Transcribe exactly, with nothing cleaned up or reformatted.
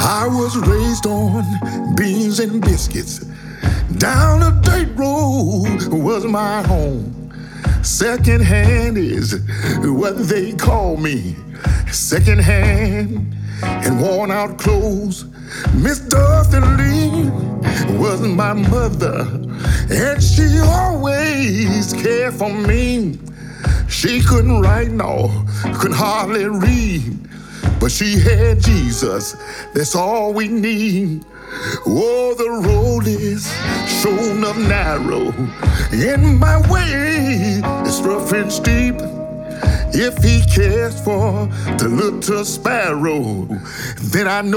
I was raised on beans and biscuits. Down a dirt road was my home. Second hand is what they call me. Second hand and worn out clothes. Miss Dorothy Lee was my mother, and she always cared for me. She couldn't write, no, couldn't hardly read, but she had Jesus, that's all we need. Oh, the road is sure enough narrow, and my way is rough and steep. If he cares for the little sparrow, then I know